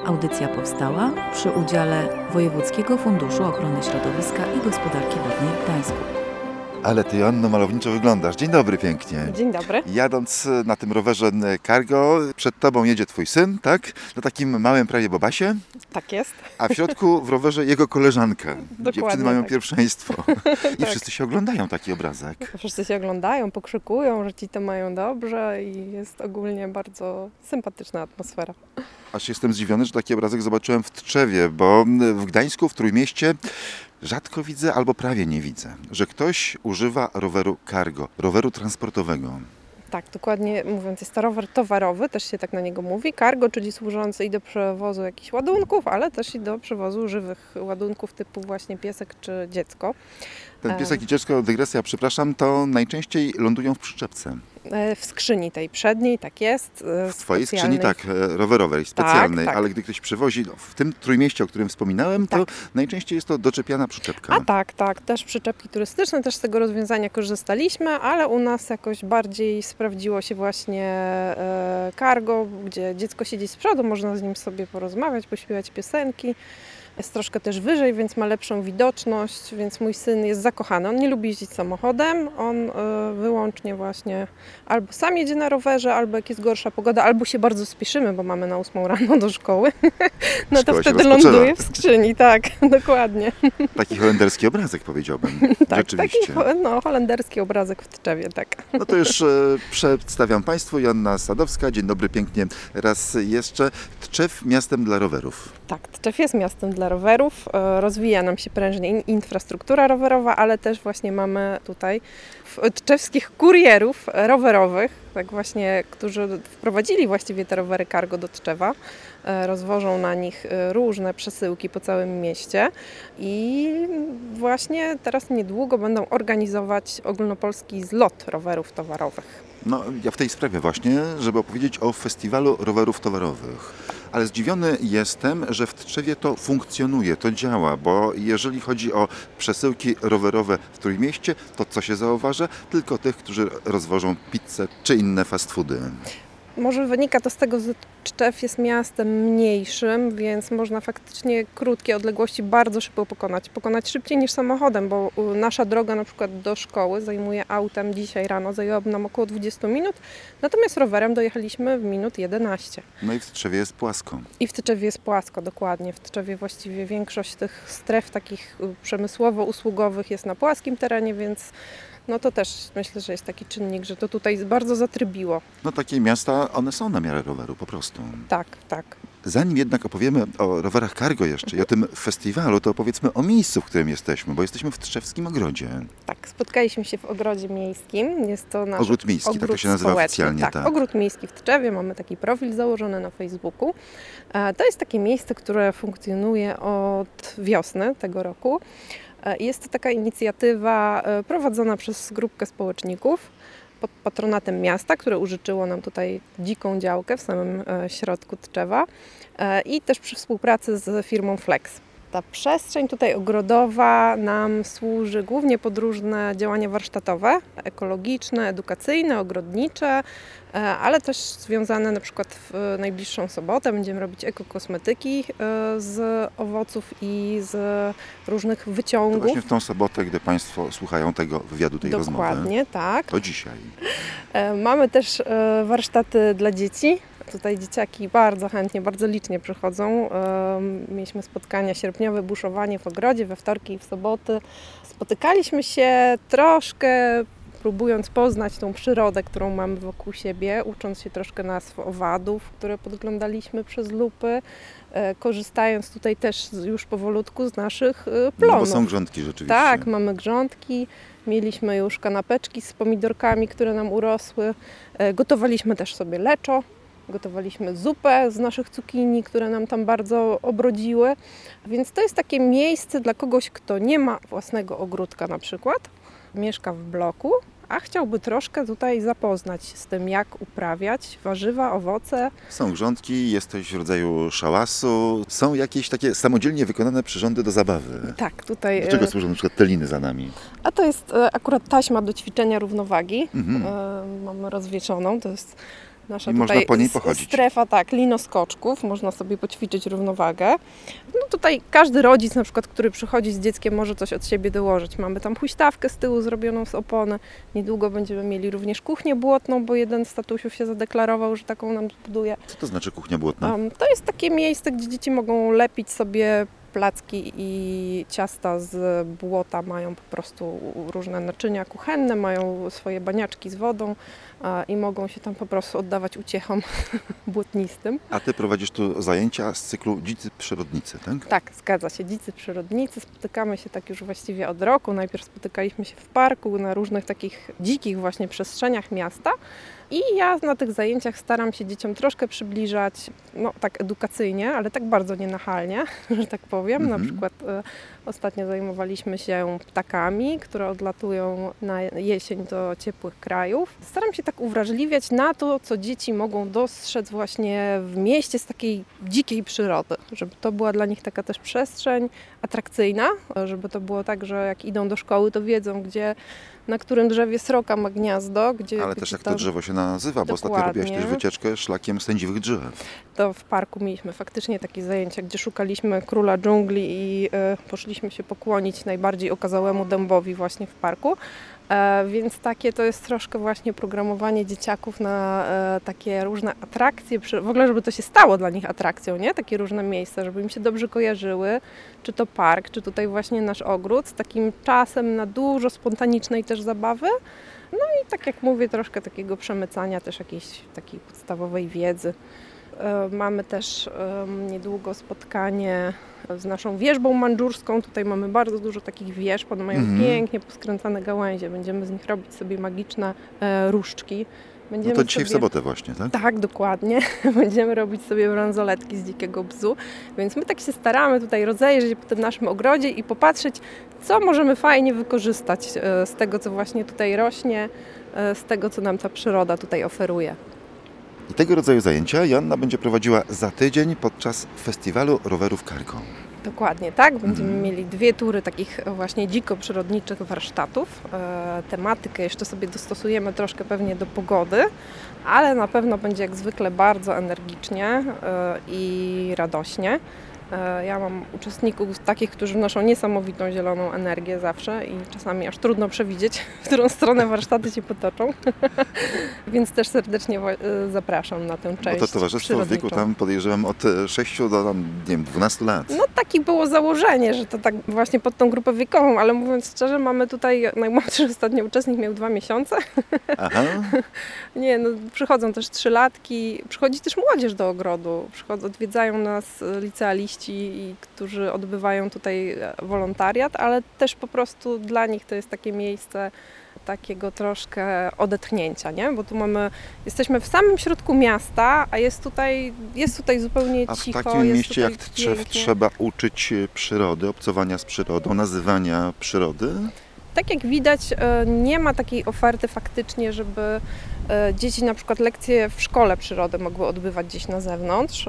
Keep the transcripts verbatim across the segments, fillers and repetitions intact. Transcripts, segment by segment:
Audycja powstała przy udziale Wojewódzkiego Funduszu Ochrony Środowiska i Gospodarki Wodnej w Gdańsku. Ale ty, Joanno, malowniczo wyglądasz. Dzień dobry pięknie. Dzień dobry. Jadąc na tym rowerze cargo, przed tobą jedzie twój syn, tak? Na takim małym prawie bobasie. Tak jest. A w środku w rowerze jego koleżanka. Dziewczyny mają tak. pierwszeństwo. I Tak. wszyscy się oglądają taki obrazek. Wszyscy się oglądają, pokrzykują, że ci to mają dobrze i jest ogólnie bardzo sympatyczna atmosfera. Aż jestem zdziwiony, że taki obrazek zobaczyłem w Tczewie, bo w Gdańsku, w Trójmieście rzadko widzę albo prawie nie widzę, że ktoś używa roweru cargo, roweru transportowego. Tak, dokładnie mówiąc, jest to rower towarowy, też się tak na niego mówi. Cargo, czyli służący i do przewozu jakichś ładunków, ale też i do przewozu żywych ładunków typu właśnie piesek czy dziecko. Ten piesek i dziecko, dygresja, przepraszam, to najczęściej lądują w przyczepce. W skrzyni tej przedniej, tak jest. W twojej specjalnej. skrzyni, tak, rowerowej, specjalnej, tak. ale gdy ktoś przewozi, no, w tym Trójmieście, o którym wspominałem, to Tak. najczęściej jest to doczepiana przyczepka. A tak, tak, też przyczepki turystyczne, też z tego rozwiązania korzystaliśmy, ale u nas jakoś bardziej sprawdziło się właśnie e, cargo, gdzie dziecko siedzi z przodu, można z nim sobie porozmawiać, pośpiewać piosenki. Jest troszkę też wyżej, więc ma lepszą widoczność, więc mój syn jest zakochany. On nie lubi jeździć samochodem, on y, wyłącznie właśnie albo sam jedzie na rowerze, albo jak jest gorsza pogoda, albo się bardzo spieszymy, bo mamy na ósmą rano do szkoły, no Szkoła to się wtedy rozpoczyna. ląduje w skrzyni, tak, dokładnie. Taki holenderski obrazek, powiedziałbym. Tak, Rzeczywiście. taki ho- no, holenderski obrazek w Tczewie, tak. No to już e, przedstawiam Państwu, Joanna Sadowska. Dzień dobry pięknie raz jeszcze. Tczew miastem dla rowerów. Tak, Tczew jest miastem dla rowerów, e, rozwija nam się prężnie in- infrastruktura rowerowa, ale też właśnie mamy tutaj w- tczewskich kurierów rowerowych, tak właśnie, którzy wprowadzili właściwie te rowery cargo do Tczewa. E, Rozwożą na nich e, różne przesyłki po całym mieście i właśnie teraz niedługo będą organizować ogólnopolski zlot rowerów towarowych. No, ja w tej sprawie właśnie, żeby opowiedzieć o festiwalu rowerów towarowych. Ale zdziwiony jestem, że w Tczewie to funkcjonuje, to działa, bo jeżeli chodzi o przesyłki rowerowe w Trójmieście, to co się zauważa? Tylko tych, którzy rozwożą pizzę czy inne fast foody. Może wynika to z tego, że Tczew jest miastem mniejszym, więc można faktycznie krótkie odległości bardzo szybko pokonać. Pokonać szybciej niż samochodem, bo nasza droga na przykład do szkoły zajmuje autem dzisiaj rano, zajęłaby nam około dwadzieścia minut, natomiast rowerem dojechaliśmy w minut jedenaście. No i w Tczewie jest płasko. I w Tczewie jest płasko, dokładnie. W Tczewie właściwie większość tych stref takich przemysłowo-usługowych jest na płaskim terenie, więc no to też myślę, że jest taki czynnik, że to tutaj bardzo zatrybiło. No takie miasta, one są na miarę roweru po prostu. Tak, tak. Zanim jednak opowiemy o rowerach cargo jeszcze i o tym festiwalu, to opowiedzmy o miejscu, w którym jesteśmy, bo jesteśmy w Tczewskim Ogrodzie. Tak, spotkaliśmy się w Ogrodzie Miejskim. Jest to nasz Ogród Miejski, tak to ogród się nazywa społeczny. oficjalnie, Tak, tak. Ogród Miejski w Tczewie. Mamy taki profil założony na Facebooku. E, To jest takie miejsce, które funkcjonuje od wiosny tego roku. E, Jest to taka inicjatywa e, prowadzona przez grupkę społeczników pod patronatem miasta, które użyczyło nam tutaj dziką działkę w samym e, środku Tczewa e, i też przy współpracy z firmą Flex. Ta przestrzeń tutaj ogrodowa nam służy głównie pod różne działania warsztatowe, ekologiczne, edukacyjne, ogrodnicze, e, ale też związane na przykład w najbliższą sobotę będziemy robić ekokosmetyki e, z owoców i z różnych To wyciągów. właśnie w tą sobotę, gdy Państwo słuchają tego wywiadu, tej rozmowy, Dokładnie, tak. to dzisiaj. E, Mamy też e, warsztaty dla dzieci. Tutaj dzieciaki bardzo chętnie, bardzo licznie przychodzą. E, Mieliśmy spotkania sierpniowe, buszowanie w ogrodzie we wtorki i w soboty. Spotykaliśmy się troszkę, próbując poznać tą przyrodę, którą mamy wokół siebie, ucząc się troszkę nazw owadów, które podglądaliśmy przez lupy, e, korzystając tutaj też z- już powolutku z naszych e, No plonów. bo są grządki rzeczywiście. Tak, mamy grządki, mieliśmy już kanapeczki z pomidorkami, które nam urosły. E, Gotowaliśmy też sobie leczo, gotowaliśmy zupę z naszych cukinii, które nam tam bardzo obrodziły. Więc to jest takie miejsce dla kogoś, kto nie ma własnego ogródka na przykład, mieszka w bloku, a chciałby troszkę tutaj zapoznać się z tym, jak uprawiać warzywa, owoce. Są grządki, jest coś w rodzaju szałasu, są jakieś takie samodzielnie wykonane przyrządy do zabawy. Tak, tutaj... Do czego e, służą na przykład te liny za nami? A to jest e, akurat taśma do ćwiczenia równowagi. Mhm. E, Mamy rozwieszoną, to jest Nasza I można tutaj po niej s- pochodzić. strefa, tak, linoskoczków, można sobie poćwiczyć równowagę. No tutaj każdy rodzic na przykład, który przychodzi z dzieckiem, może coś od siebie dołożyć. Mamy tam huśtawkę z tyłu zrobioną z opony. Niedługo będziemy mieli również kuchnię błotną, bo jeden z tatusiów się zadeklarował, że taką nam zbuduje. Co to znaczy kuchnia błotna? Um, to jest takie miejsce, gdzie dzieci mogą lepić sobie placki i ciasta z błota, mają po prostu różne naczynia kuchenne, mają swoje baniaczki z wodą a, i mogą się tam po prostu oddawać uciechom błotnistym. A ty prowadzisz tu zajęcia z cyklu Dzicy Przyrodnicy, tak? Tak, zgadza się. Dzicy przyrodnicy. Spotykamy się tak już właściwie od roku. Najpierw spotykaliśmy się w parku, na różnych takich dzikich właśnie przestrzeniach miasta. I ja na tych zajęciach staram się dzieciom troszkę przybliżać, no tak edukacyjnie, ale tak bardzo nienachalnie, że tak powiem. Mhm. Na przykład e, ostatnio zajmowaliśmy się ptakami, które odlatują na jesień do ciepłych krajów. Staram się tak uwrażliwiać na to, co dzieci mogą dostrzec właśnie w mieście z takiej dzikiej przyrody, żeby to była dla nich taka też przestrzeń atrakcyjna, żeby to było tak, że jak idą do szkoły, to wiedzą, gdzie, na którym drzewie sroka ma gniazdo. Gdzie, Ale gdzie też jak tam- to drzewo się nazywa, bo ostatnio Dokładnie. robiłaś też wycieczkę szlakiem sędziwych drzew. To w parku mieliśmy faktycznie takie zajęcia, gdzie szukaliśmy króla dżungli i e, poszliśmy się pokłonić najbardziej okazałemu dębowi właśnie w parku. E, więc takie to jest troszkę właśnie programowanie dzieciaków na e, takie różne atrakcje, przy, w ogóle żeby to się stało dla nich atrakcją, nie? Takie różne miejsca, żeby im się dobrze kojarzyły, czy to park, czy tutaj właśnie nasz ogród, z takim czasem na dużo spontanicznej też zabawy. No i tak jak mówię, troszkę takiego przemycania też jakiejś takiej podstawowej wiedzy. E, Mamy też em, niedługo spotkanie z naszą wierzbą mandżurską. Tutaj mamy bardzo dużo takich wierzb. One mają Mhm. pięknie poskręcane gałęzie. Będziemy z nich robić sobie magiczne e, różdżki. No Będziemy to dzisiaj w sobie... sobotę właśnie, tak? Tak, dokładnie. Będziemy robić sobie bransoletki z dzikiego bzu. Więc my tak się staramy tutaj rozejrzeć po tym naszym ogrodzie i popatrzeć, co możemy fajnie wykorzystać e, z tego, co właśnie tutaj rośnie, e, z tego, co nam ta przyroda tutaj oferuje. I tego rodzaju zajęcia Joanna będzie prowadziła za tydzień podczas festiwalu rowerów Cargo. Dokładnie tak. Będziemy Mhm. mieli dwie tury takich właśnie dziko-przyrodniczych warsztatów. E, tematykę jeszcze sobie dostosujemy troszkę pewnie do pogody, ale na pewno będzie jak zwykle bardzo energicznie e, i radośnie. E, ja mam uczestników takich, którzy wnoszą niesamowitą zieloną energię zawsze i czasami aż trudno przewidzieć, w którą stronę warsztaty się potoczą. Więc też serdecznie wa- e, zapraszam na tę Bo część to towarzystwo w wieku przyrodniczą. tam podejrzewam od e, sześciu do tam, nie wiem, dwunastu lat. No takie było założenie, że to tak właśnie pod tą grupę wiekową, ale mówiąc szczerze, mamy tutaj, najmłodszy ostatnio uczestnik miał dwa miesiące. Aha, Nie, no przychodzą też trzylatki, przychodzi też młodzież do ogrodu, przychodzą, odwiedzają nas e, licealiści, i którzy odbywają tutaj e, wolontariat, ale też po prostu dla nich to jest takie miejsce takiego troszkę odetchnięcia, nie? Bo tu mamy, jesteśmy w samym środku miasta, a jest tutaj, jest tutaj zupełnie a w cicho, takim jest mieście jak tutaj Tczew pięknie. trzeba uczyć e, przyrody, obcowania z przyrodą, nazywania przyrody. Tak jak widać, e, nie ma takiej oferty faktycznie, żeby e, dzieci na przykład lekcje w szkole przyrody mogły odbywać gdzieś na zewnątrz, e,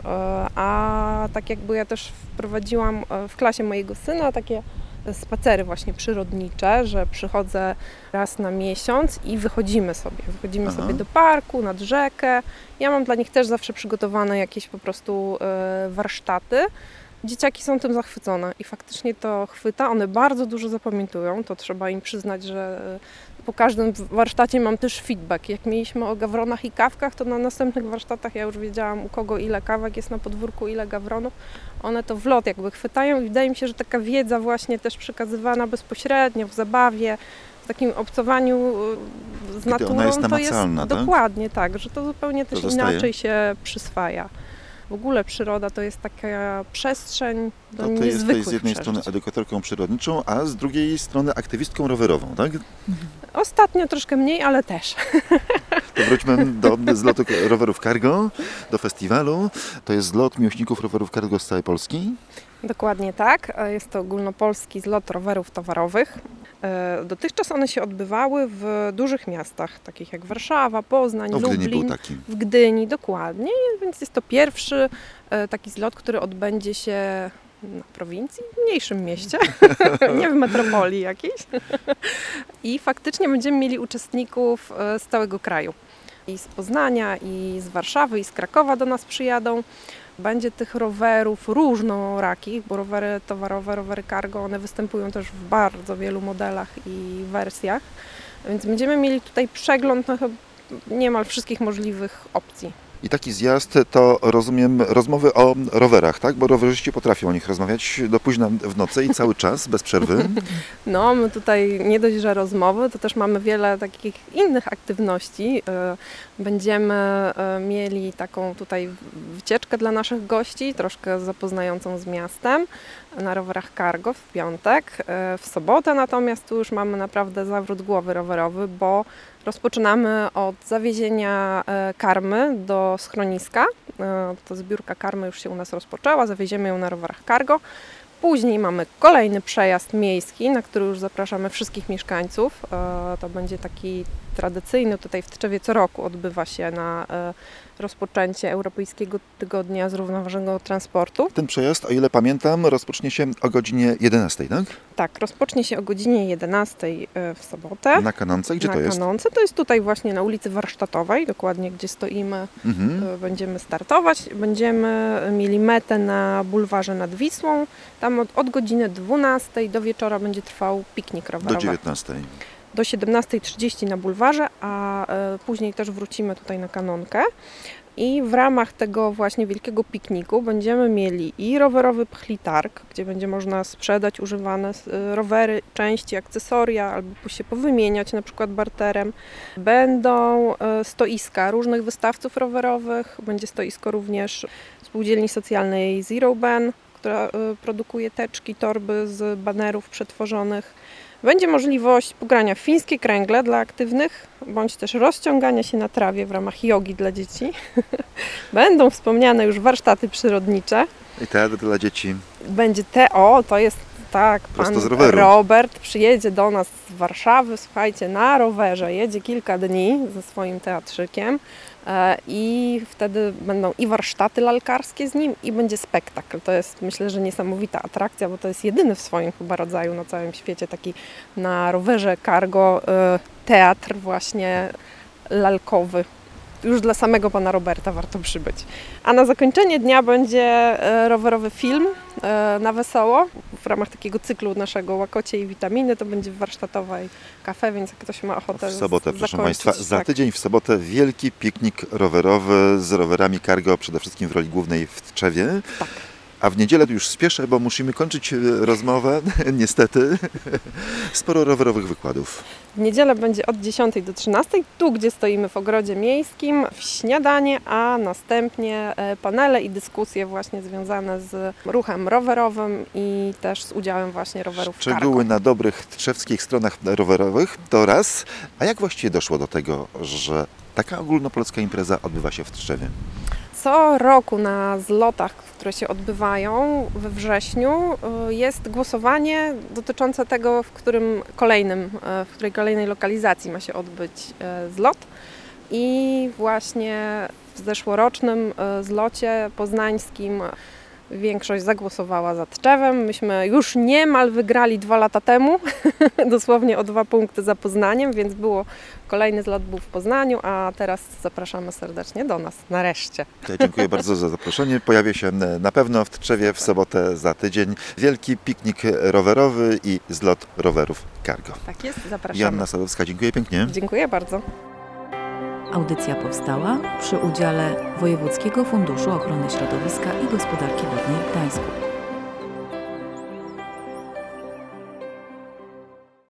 a tak jakby ja też wprowadziłam e, w klasie mojego syna takie spacery właśnie przyrodnicze, że przychodzę raz na miesiąc i wychodzimy sobie. Wychodzimy Aha. sobie do parku, nad rzekę. Ja mam dla nich też zawsze przygotowane jakieś po prostu e, warsztaty. Dzieciaki są tym zachwycone i faktycznie to chwyta. One bardzo dużo zapamiętują, to trzeba im przyznać, że po każdym warsztacie mam też feedback. Jak mieliśmy o gawronach i kawkach, to na następnych warsztatach ja już wiedziałam, u kogo ile kawek jest na podwórku, ile gawronów. One to w lot jakby chwytają i wydaje mi się, że taka wiedza właśnie też przekazywana bezpośrednio w zabawie, w takim obcowaniu z Kiedy naturą, ona jest to namacalna, jest tak? dokładnie tak, że to zupełnie też zostaje. inaczej się przyswaja. W ogóle przyroda to jest taka przestrzeń do To ty jesteś niezwykłych z jednej przeżyć. strony edukatorką przyrodniczą, a z drugiej strony aktywistką rowerową, tak? Ostatnio troszkę mniej, ale też. To wróćmy do zlotu rowerów Cargo, do festiwalu. To jest zlot miłośników rowerów Cargo z całej Polski. Dokładnie tak. Jest to ogólnopolski zlot rowerów towarowych. Dotychczas one się odbywały w dużych miastach, takich jak Warszawa, Poznań, No w Lublin. Gdyni był taki. W Gdyni, dokładnie. Więc jest to pierwszy e, taki zlot, który odbędzie się na prowincji, w mniejszym mieście, nie w metropolii jakiejś. I faktycznie będziemy mieli uczestników e, z całego kraju. i z Poznania, i z Warszawy, i z Krakowa do nas przyjadą. Będzie tych rowerów różnorakich, bo rowery towarowe, rowery cargo, one występują też w bardzo wielu modelach i wersjach. Więc będziemy mieli tutaj przegląd na niemal wszystkich możliwych opcji. I taki zjazd to, rozumiem, rozmowy o rowerach, tak? Bo rowerzyści potrafią o nich rozmawiać do późna w nocy i cały czas, bez przerwy. No, my tutaj nie dość, że rozmowy, to też mamy wiele takich innych aktywności. Będziemy mieli taką tutaj wycieczkę dla naszych gości, troszkę zapoznającą z miastem, na rowerach cargo w piątek. W sobotę natomiast tu już mamy naprawdę zawrót głowy rowerowy, bo rozpoczynamy od zawiezienia karmy do schroniska. To zbiórka karmy już się u nas rozpoczęła, zawieziemy ją na rowerach cargo. Później mamy kolejny przejazd miejski, na który już zapraszamy wszystkich mieszkańców. To będzie taki tradycyjny, tutaj w Tczewie co roku odbywa się na rozpoczęcie Europejskiego Tygodnia Zrównoważonego Transportu. Ten przejazd, o ile pamiętam, rozpocznie się o godzinie jedenastej, tak? Tak, rozpocznie się o godzinie jedenastej w sobotę. Na Kanonce? Gdzie na to jest? Na Kanonce, to jest tutaj właśnie na ulicy Warsztatowej, dokładnie gdzie stoimy, Mhm. będziemy startować. Będziemy mieli metę na bulwarze nad Wisłą. Tam od, od godziny dwunastej do wieczora będzie trwał piknik rowerowy. Do dziewiętnastej. Do siedemnastej trzydzieści na bulwarze, a y, później też wrócimy tutaj na Kanonkę. I w ramach tego właśnie wielkiego pikniku będziemy mieli i rowerowy pchlitarg, gdzie będzie można sprzedać używane y, rowery, części, akcesoria albo się powymieniać na przykład barterem. Będą y, stoiska różnych wystawców rowerowych, będzie stoisko również spółdzielni socjalnej Zero Ben, która y, produkuje teczki, torby z banerów przetworzonych. Będzie możliwość pogrania w fińskie kręgle dla aktywnych, bądź też rozciągania się na trawie w ramach jogi dla dzieci. Będą wspomniane już warsztaty przyrodnicze. I teatr dla dzieci. Będzie te, o, to jest tak, Prosto pan z roweru. Robert przyjedzie do nas z Warszawy, słuchajcie, na rowerze, jedzie kilka dni ze swoim teatrzykiem e, i wtedy będą i warsztaty lalkarskie z nim i będzie spektakl. To jest, myślę, że niesamowita atrakcja, bo to jest jedyny w swoim chyba rodzaju na całym świecie taki na rowerze cargo e, teatr właśnie lalkowy. Już dla samego pana Roberta warto przybyć. A na zakończenie dnia będzie e, rowerowy film e, na wesoło. W ramach takiego cyklu naszego Łakocie i Witaminy to będzie w warsztatowej kafe, więc jak ktoś ma ochotę W sobotę, proszę zakończyć, Państwa, za tak. tydzień w sobotę wielki piknik rowerowy z rowerami cargo, przede wszystkim w roli głównej w Tczewie. Tak. A w niedzielę to już spieszę, bo musimy kończyć e, rozmowę, niestety. Sporo rowerowych wykładów. W niedzielę będzie od dziesiątej do trzynastej, tu gdzie stoimy w ogrodzie miejskim, w śniadanie, a następnie e, panele i dyskusje właśnie związane z ruchem rowerowym i też z udziałem właśnie rowerów cargo. Szczegóły na dobrych tczewskich stronach rowerowych to raz. A jak właściwie doszło do tego, że taka ogólnopolska impreza odbywa się w Tczewie? Co roku na zlotach, które się odbywają we wrześniu, jest głosowanie dotyczące tego, w którym kolejnym, w której kolejnej lokalizacji ma się odbyć zlot. I właśnie w zeszłorocznym zlocie poznańskim większość zagłosowała za Tczewem. Myśmy już niemal wygrali dwa lata temu, dosłownie o dwa punkty za Poznaniem, więc było, kolejny zlot był w Poznaniu, a teraz zapraszamy serdecznie do nas, nareszcie. Ja dziękuję bardzo za zaproszenie. Pojawię się na pewno w Tczewie w sobotę za tydzień. Wielki piknik rowerowy i zlot rowerów cargo. Tak jest, zapraszamy. Joanna Sadowska, dziękuję pięknie. Dziękuję bardzo. Audycja powstała przy udziale Wojewódzkiego Funduszu Ochrony Środowiska i Gospodarki Wodnej w Gdańsku.